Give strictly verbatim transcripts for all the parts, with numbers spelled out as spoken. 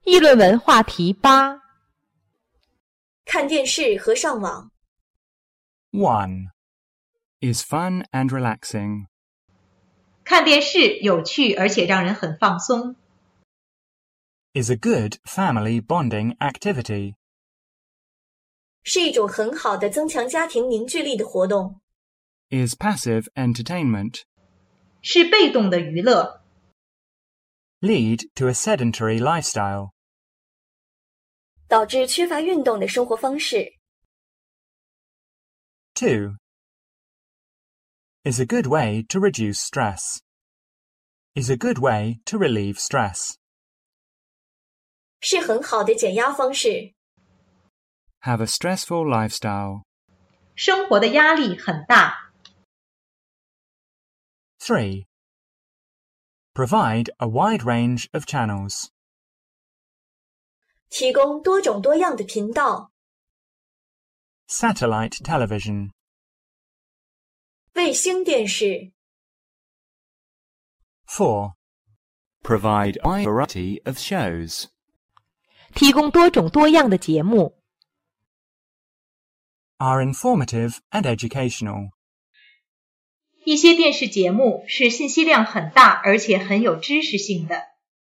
议论文话题八。 看电视和上网。 one. Is fun and relaxing. 看电视有趣而且让人很放松。 Is a good family bonding activity. 是一种很好的增强家庭凝聚力的活动。 Is passive entertainment. 是被动的娱乐。 Lead to a sedentary lifestyle. 导致缺乏运动的生活方式。 two. Is a good way to reduce stress. Is a good way to relieve stress. 是很好的减压方式。 Have a stressful lifestyle. 生活的压力很大。 three. Provide a wide range of channels. 提供多种多样的频道。 Satellite television. 卫星电视。 four. Provide a wide variety of shows. 提供多种多样的节目。 Are informative and educational. 一些电视节目是信息量很大而且很有知识性的。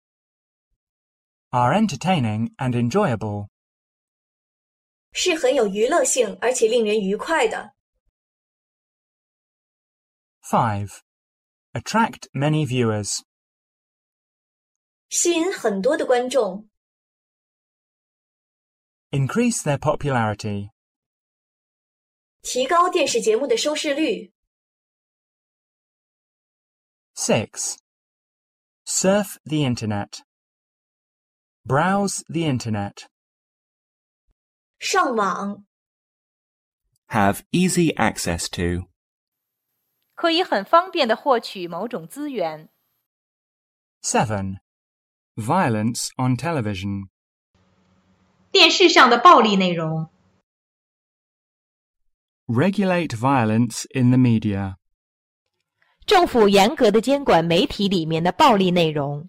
Are entertaining and enjoyable. 是很有娱乐性而且令人愉快的。 five. Attract many viewers. 吸引很多的观众。 Increase their popularity. 提高电视节目的收视率。 six. Surf the internet. Browse the internet. 上网。 Have easy access to. 可以很方便地获取某种资源。 seven. Violence on television. 电视上的暴力内容。 Regulate violence in the media. 政府严格地监管媒体里面的暴力内容。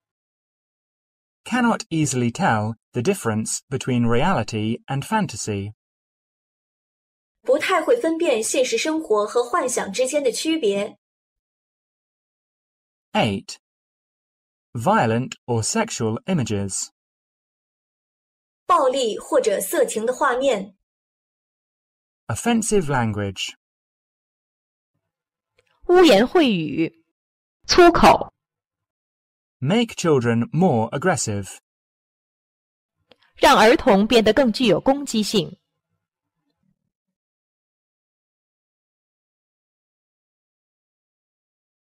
Cannot easily tell the difference between reality and fantasy. 不太会分辨现实生活和幻想之间的区别。 eight. Violent or sexual images. 暴力或者色情的画面。 Offensive language. 污言秽语。粗口。 Make children more aggressive. 让儿童变得更具有攻击性。